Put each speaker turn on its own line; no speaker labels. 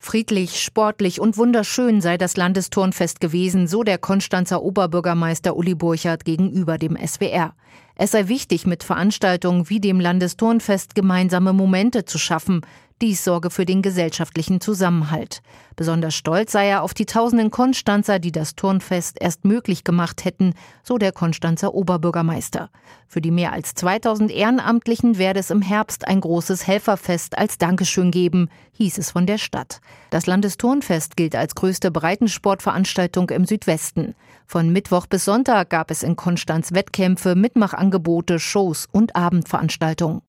Friedlich, sportlich und wunderschön sei das Landesturnfest gewesen, so der Konstanzer Oberbürgermeister Uli Burchardt gegenüber dem SWR. Es sei wichtig, mit Veranstaltungen wie dem Landesturnfest gemeinsame Momente zu schaffen. Dies sorge für den gesellschaftlichen Zusammenhalt. Besonders stolz sei er auf die tausenden Konstanzer, die das Turnfest erst möglich gemacht hätten, so der Konstanzer Oberbürgermeister. Für die mehr als 2000 Ehrenamtlichen werde es im Herbst ein großes Helferfest als Dankeschön geben, hieß es von der Stadt. Das Landesturnfest gilt als größte Breitensportveranstaltung im Südwesten. Von Mittwoch bis Sonntag gab es in Konstanz Wettkämpfe, Mitmachangebote, Shows und Abendveranstaltungen.